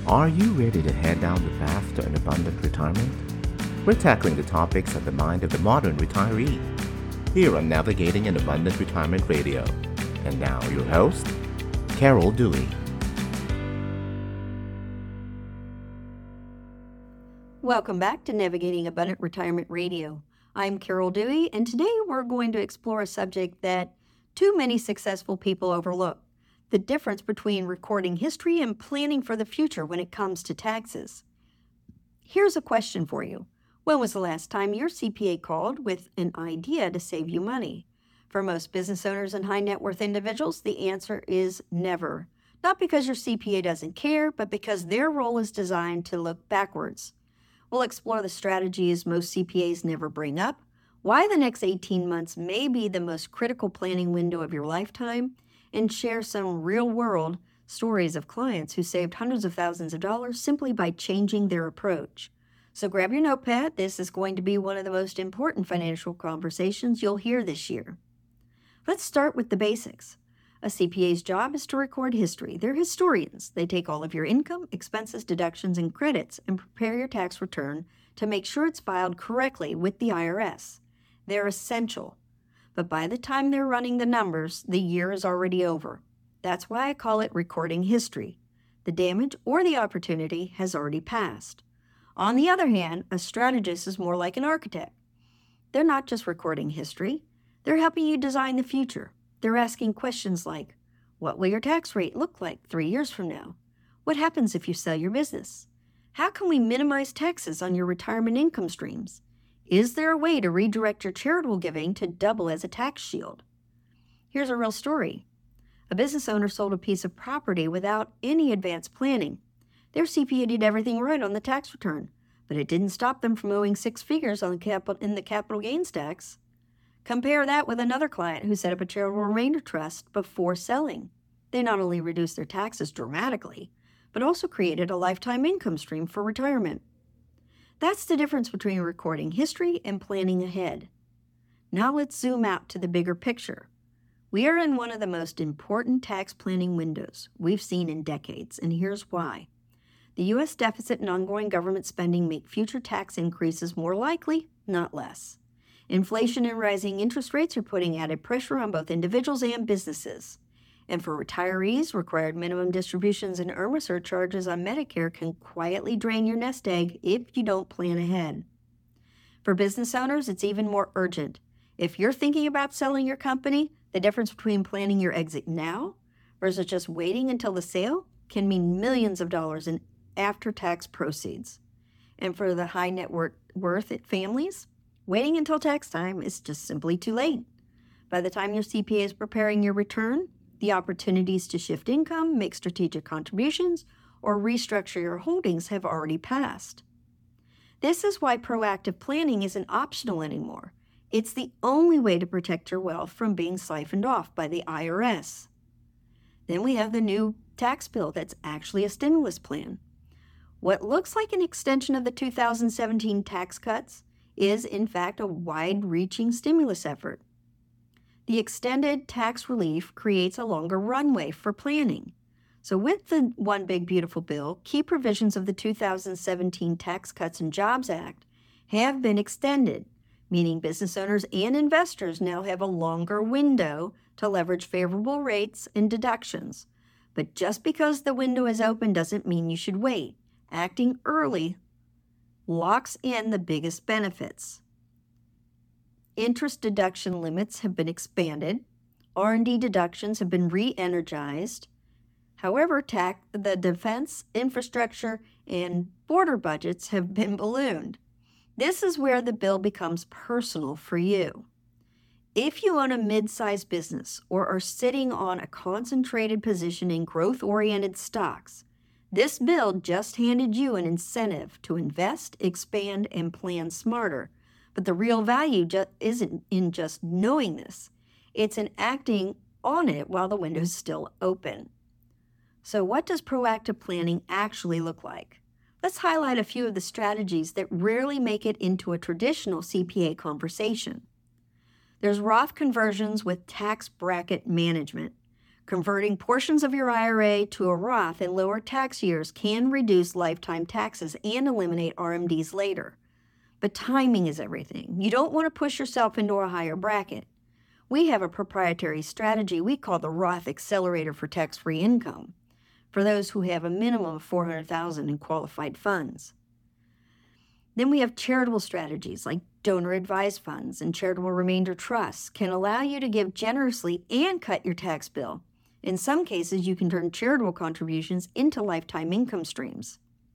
Are you ready to head down the path to an abundant retirement? We're tackling the topics of the mind of the modern retiree here on Navigating an Abundant Retirement Radio. And now your host, Carol Dewey. Welcome back to Navigating Abundant Retirement Radio. I'm Carol Dewey, and today we're going to explore a subject that too many successful people overlook: the difference between recording history and planning for the future when it comes to taxes. Here's a question for you. When was the last time your CPA called with an idea to save you money? For most business owners and high net worth individuals, the answer is never. Not because your CPA doesn't care, but because their role is designed to look backwards. We'll explore the strategies most CPAs never bring up, why the next 18 months may be the most critical planning window of your lifetime, and share some real-world stories of clients who saved hundreds of thousands of dollars simply by changing their approach. So grab your notepad. This is going to be one of the most important financial conversations you'll hear this year. Let's start with the basics. A CPA's job is to record history. They're historians. They take all of your income, expenses, deductions, and credits and prepare your tax return to make sure it's filed correctly with the IRS. They're essential. But by the time they're running the numbers, the year is already over. That's why I call it recording history. The damage or the opportunity has already passed. On the other hand, a strategist is more like an architect. They're not just recording history. They're helping you design the future. They're asking questions like, what will your tax rate look like 3 years from now? What happens if you sell your business? How can we minimize taxes on your retirement income streams? Is there a way to redirect your charitable giving to double as a tax shield? Here's a real story. A business owner sold a piece of property without any advanced planning. Their CPA did everything right on the tax return, but it didn't stop them from owing six figures in the capital gains tax. Compare that with another client who set up a charitable remainder trust before selling. They not only reduced their taxes dramatically, but also created a lifetime income stream for retirement. That's the difference between recording history and planning ahead. Now let's zoom out to the bigger picture. We are in one of the most important tax planning windows we've seen in decades, and here's why. The U.S. deficit and ongoing government spending make future tax increases more likely, not less. Inflation and rising interest rates are putting added pressure on both individuals and businesses. And for retirees, required minimum distributions and IRMAA surcharges on Medicare can quietly drain your nest egg if you don't plan ahead. For business owners, it's even more urgent. If you're thinking about selling your company, the difference between planning your exit now versus just waiting until the sale can mean millions of dollars in after-tax proceeds. And for the high net worth families, waiting until tax time is just simply too late. By the time your CPA is preparing your return, the opportunities to shift income, make strategic contributions, or restructure your holdings have already passed. This is why proactive planning isn't optional anymore. It's the only way to protect your wealth from being siphoned off by the IRS. Then we have the new tax bill that's actually a stimulus plan. What looks like an extension of the 2017 tax cuts is, in fact, a wide-reaching stimulus effort. The extended tax relief creates a longer runway for planning. So with the One Big Beautiful Bill, key provisions of the 2017 Tax Cuts and Jobs Act have been extended, meaning business owners and investors now have a longer window to leverage favorable rates and deductions. But just because the window is open doesn't mean you should wait. Acting early locks in the biggest benefits. Interest deduction limits have been expanded. R&D deductions have been re-energized. However, the defense, infrastructure, and border budgets have been ballooned. This is where the bill becomes personal for you. If you own a mid-sized business or are sitting on a concentrated position in growth-oriented stocks, this bill just handed you an incentive to invest, expand, and plan smarter. But the real value isn't in just knowing this. It's in acting on it while the window is still open. So what does proactive planning actually look like? Let's highlight a few of the strategies that rarely make it into a traditional CPA conversation. There's Roth conversions with tax bracket management. Converting portions of your IRA to a Roth in lower tax years can reduce lifetime taxes and eliminate RMDs later. But timing is everything. You don't want to push yourself into a higher bracket. We have a proprietary strategy we call the Roth Accelerator for tax-free income for those who have a minimum of $400,000 in qualified funds. Then we have charitable strategies like donor-advised funds and charitable remainder trusts can allow you to give generously and cut your tax bill. In some cases, you can turn charitable contributions into lifetime income streams.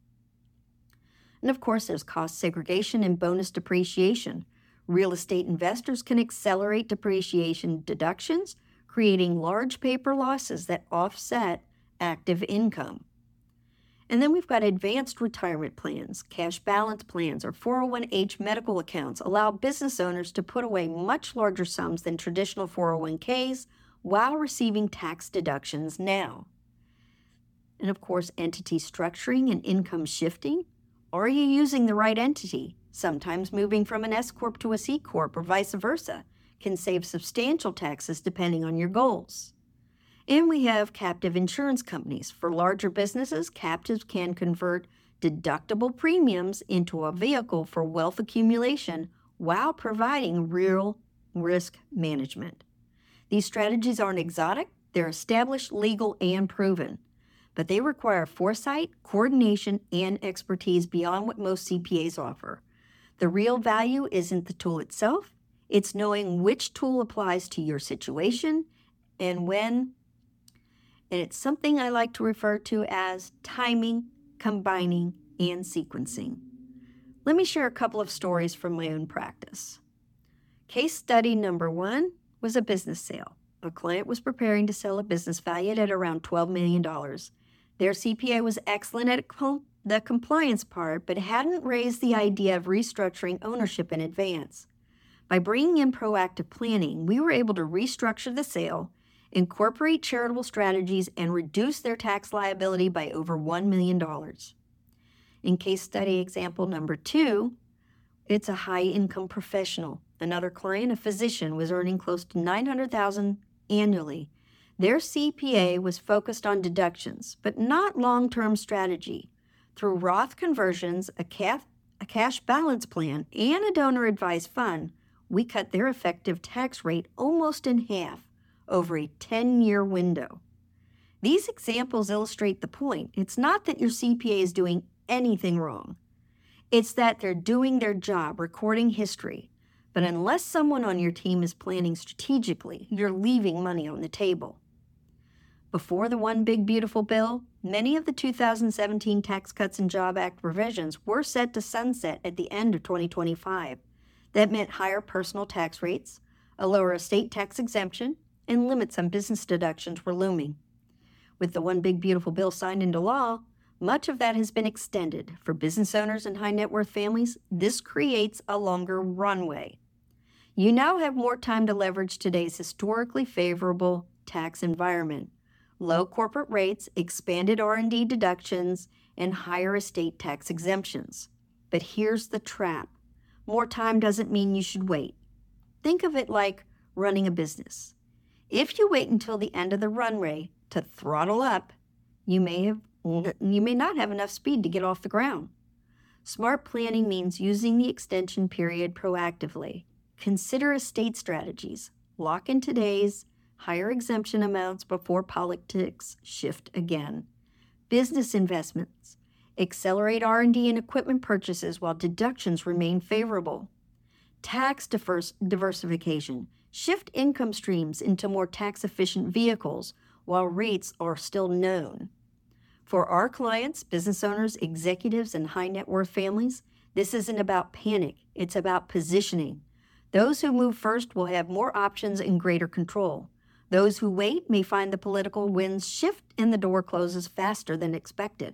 And of course, there's cost segregation and bonus depreciation. Real estate investors can accelerate depreciation deductions, creating large paper losses that offset active income. And then we've got advanced retirement plans, cash balance plans, or 401h medical accounts allow business owners to put away much larger sums than traditional 401ks while receiving tax deductions now. And of course, entity structuring and income shifting. Are you using the right entity? Sometimes moving from an S Corp to a C Corp or vice versa can save substantial taxes depending on your goals. And we have captive insurance companies. For larger businesses, captives can convert deductible premiums into a vehicle for wealth accumulation while providing real risk management. These strategies aren't exotic, they're established, legal, and proven. But they require foresight, coordination, and expertise beyond what most CPAs offer. The real value isn't the tool itself, it's knowing which tool applies to your situation and when. And it's something I like to refer to as timing, combining, and sequencing. Let me share a couple of stories from my own practice. Case study number 1 was a business sale. A client was preparing to sell a business valued at around $12 million. Their CPA was excellent at the compliance part, but hadn't raised the idea of restructuring ownership in advance. By bringing in proactive planning, we were able to restructure the sale, incorporate charitable strategies, and reduce their tax liability by over $1 million. In case study example number 2, it's a high-income professional. Another client, a physician, was earning close to $900,000 annually. Their CPA was focused on deductions, but not long-term strategy. Through Roth conversions, a cash balance plan, and a donor-advised fund, we cut their effective tax rate almost in half over a 10-year window. These examples illustrate the point. It's not that your CPA is doing anything wrong. It's that they're doing their job, recording history. But unless someone on your team is planning strategically, you're leaving money on the table. Before the One Big Beautiful Bill, many of the 2017 Tax Cuts and Jobs Act provisions were set to sunset at the end of 2025. That meant higher personal tax rates, a lower estate tax exemption, and limits on business deductions were looming. With the One Big Beautiful Bill signed into law, much of that has been extended. For business owners and high net worth families, this creates a longer runway. You now have more time to leverage today's historically favorable tax environment. Low corporate rates, expanded R&D deductions, and higher estate tax exemptions. But here's the trap. More time doesn't mean you should wait. Think of it like running a business. If you wait until the end of the runway to throttle up, you may not have enough speed to get off the ground. Smart planning means using the extension period proactively. Consider estate strategies. Lock in today's higher exemption amounts before politics shift again. Business investments. Accelerate R&D and equipment purchases while deductions remain favorable. Tax diversification. Shift income streams into more tax-efficient vehicles while rates are still known. For our clients, business owners, executives, and high net worth families, this isn't about panic. It's about positioning. Those who move first will have more options and greater control. Those who wait may find the political winds shift and the door closes faster than expected.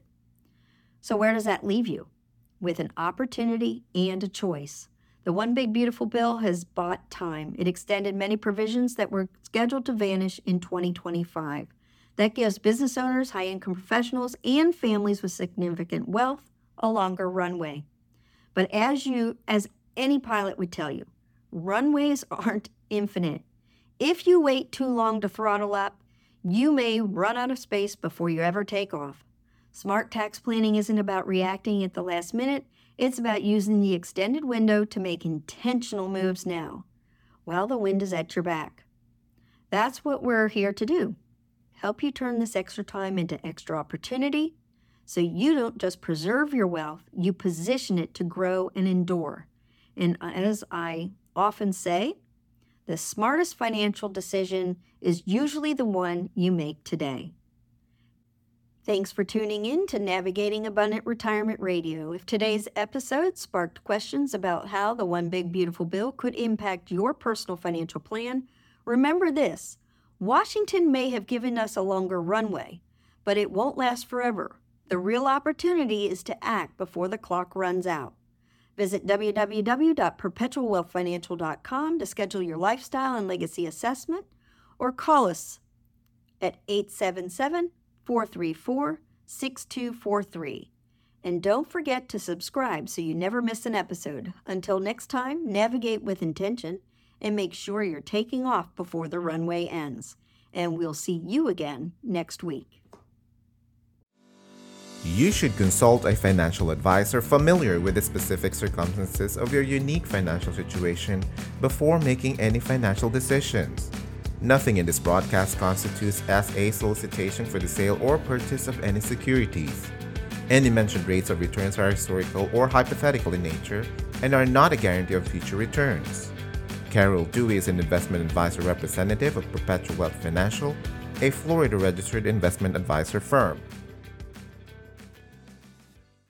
So where does that leave you? With an opportunity and a choice. The One Big Beautiful Bill has bought time. It extended many provisions that were scheduled to vanish in 2025. That gives business owners, high-income professionals, and families with significant wealth a longer runway. But as any pilot would tell you, runways aren't infinite. If you wait too long to throttle up, You may run out of space before you ever take off. Smart tax planning isn't about reacting at the last minute. It's about using the extended window to make intentional moves now, while the wind is at your back. That's what we're here to do. Help you turn this extra time into extra opportunity so you don't just preserve your wealth, you position it to grow and endure. And as I often say, the smartest financial decision is usually the one you make today. Thanks for tuning in to Navigating Abundant Retirement Radio. If today's episode sparked questions about how the One Big Beautiful Bill could impact your personal financial plan, remember this: Washington may have given us a longer runway, but it won't last forever. The real opportunity is to act before the clock runs out. Visit www.perpetualwealthfinancial.com to schedule your lifestyle and legacy assessment, or call us at 877-434-6243. And don't forget to subscribe so you never miss an episode. Until next time, navigate with intention and make sure you're taking off before the runway ends. And we'll see you again next week. You should consult a financial advisor familiar with the specific circumstances of your unique financial situation before making any financial decisions. Nothing in this broadcast constitutes as a solicitation for the sale or purchase of any securities. Any mentioned rates of returns are historical or hypothetical in nature and are not a guarantee of future returns. Carol Dewey is an investment advisor representative of Perpetual Wealth Financial, a Florida-registered investment advisor firm.